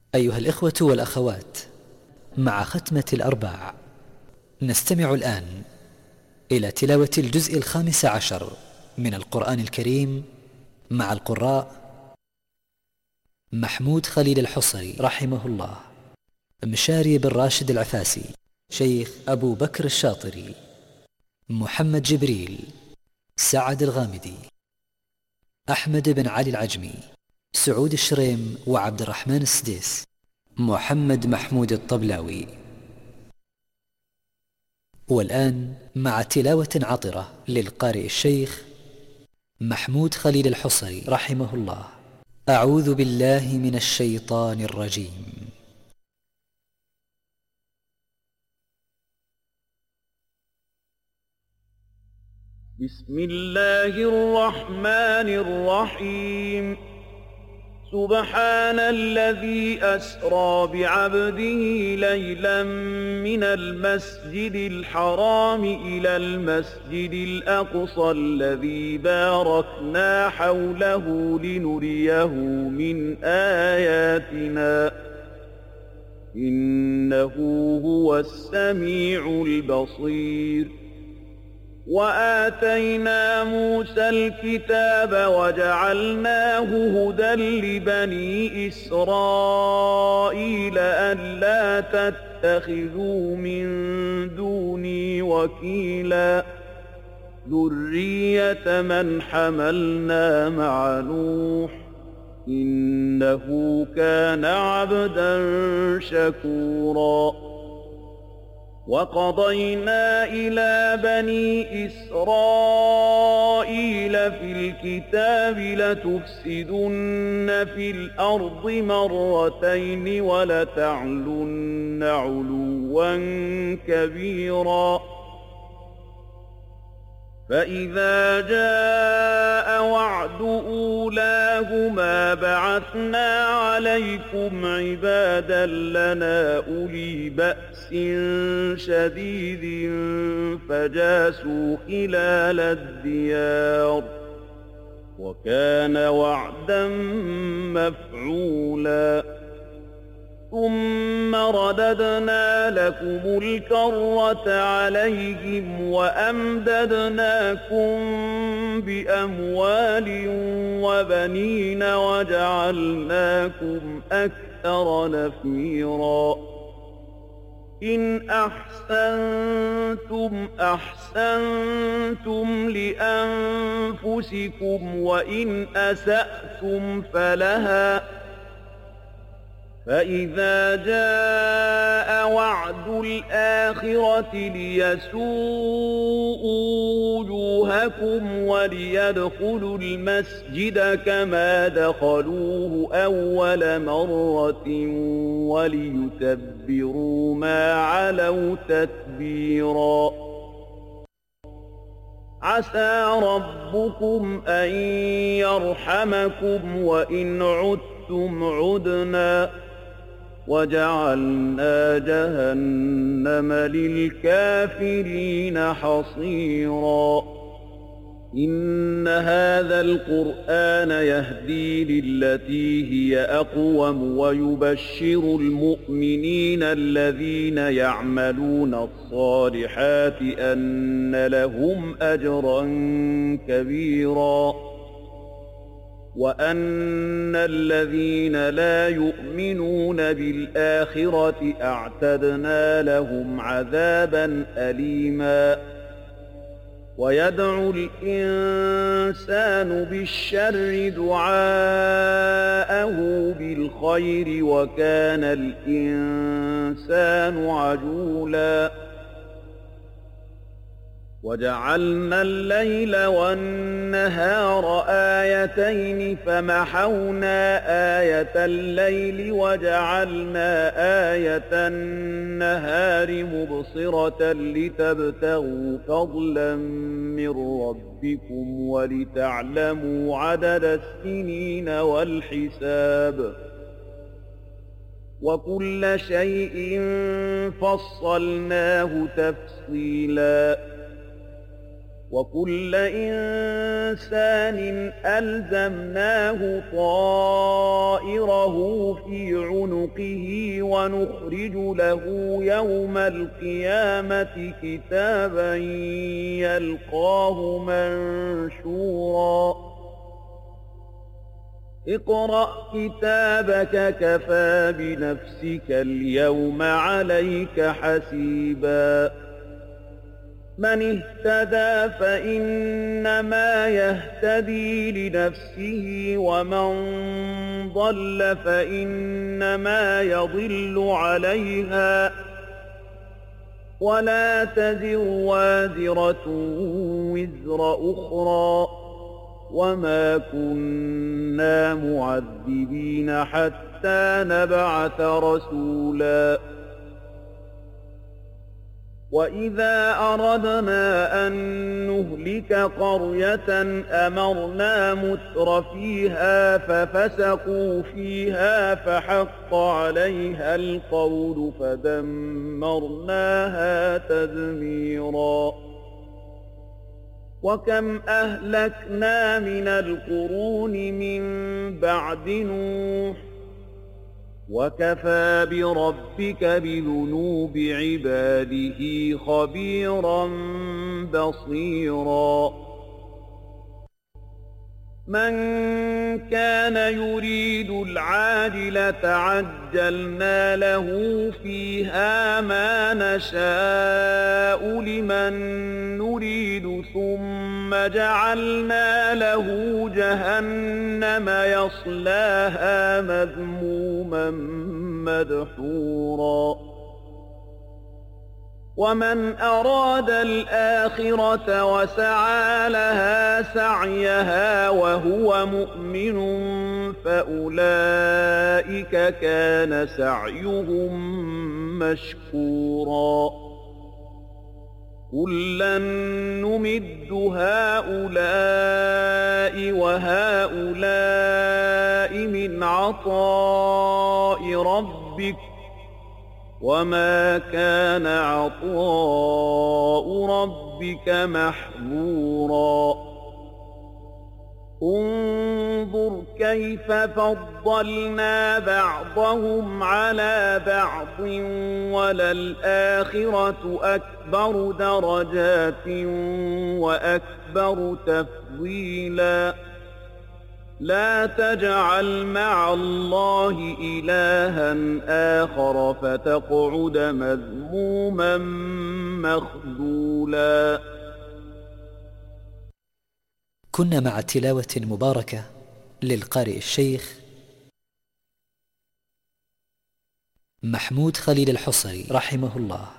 أيها الإخوة والأخوات، مع ختمة الأرباع نستمع الآن إلى تلاوة الجزء 15 من القرآن الكريم مع القراء محمود خليل الحصري رحمه الله، مشاري بن راشد العفاسي، شيخ أبو بكر الشاطري، محمد جبريل، سعد الغامدي، أحمد بن علي العجمي، سعود الشريم وعبد الرحمن السديس، محمد محمود الطبلاوي. والآن مع تلاوة عطرة للقارئ الشيخ محمود خليل الحصري رحمه الله. أعوذ بالله من الشيطان الرجيم. بسم الله الرحمن الرحيم. سبحان الذي أسرى بعبده ليلا من المسجد الحرام إلى المسجد الأقصى الذي باركنا حوله لنريه من آياتنا إنه هو السميع البصير. وآتينا موسى الكتاب وجعلناه هدى لبني إسرائيل ألا تتخذوا من دوني وكيلا ذرية من حملنا مع نوح إنه كان عبدا شكورا. وقضينا إلى بني إسرائيل في الكتاب لتفسدن في الأرض مرتين ولتعلن علوا كبيرا. فإذا جاء وعد أولاهما بعثنا عليكم عبادا لنا أولي بأس شديد فجاسوا خلال الديار وكان وعدا مفعولا. ثم رددنا لكم الكرة عليهم وأمددناكم بأموال وبنين وجعلناكم أكثر نفيرا. إن أحسنتم أحسنتم لأنفسكم وإن أسأتم فلها. فإذا جاء وعد الآخرة ليسوءوا وجوهكم وليدخلوا المسجد كما دخلوه أول مرة وليتبروا ما علوا تتبيرا. عسى ربكم أن يرحمكم وإن عدتم عدنا وجعلنا جهنم للكافرين حصيرا. إن هذا القرآن يهدي للتي هي أقوم ويبشر المؤمنين الذين يعملون الصالحات أن لهم أجرا كبيرا وأن الذين لا يؤمنون بالآخرة أعتدنا لهم عذابا أليما. ويدعو الإنسان بالشر دعاءه بالخير وكان الإنسان عجولا. وجعلنا الليل والنهار آيتين فمحونا آية الليل وجعلنا آية النهار مبصرة لتبتغوا فضلا من ربكم ولتعلموا عدد السنين والحساب وكل شيء فصلناه تفصيلا. وكل إنسان ألزمناه طائره في عنقه ونخرج له يوم القيامة كتابا يلقاه منشورا اقرأ كتابك كفى بنفسك اليوم عليك حسيبا من اهتدى فإنما يهتدي لنفسه ومن ضل فإنما يضل عليها ولا تزر وازرة وزر أخرى وما كنا معذبين حتى نبعث رسولا وإذا أردنا أن نهلك قرية أمرنا مترفيها ففسقوا فيها فحق عليها القول فدمرناها تدميرا وكم أهلكنا من القرون من بعد نوح وكفى بربك بذنوب عباده خبيرا بصيرا من كان يريد العاجلة عجلنا له فيها ما نشاء لمن نريد ثم جعلنا له جهنم يصلاها مذموما مدحورا ومن أراد الآخرة وسعى لها سعيها وهو مؤمن فأولئك كان سعيهم مشكورا كلا نمد هؤلاء وهؤلاء من عطاء ربك وما كان عطاء ربك محظورا انظر كيف فضلنا بعضهم على بعض وللآخرة أكبر درجات وأكبر تفضيلا لا تجعل مع الله إلها آخر فتقعد مذموما مخذولا. كنا مع تلاوة مباركة للقارئ الشيخ محمود خليل الحصري رحمه الله.